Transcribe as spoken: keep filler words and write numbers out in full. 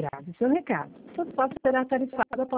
grave seu recado. Sua foto será tarifada após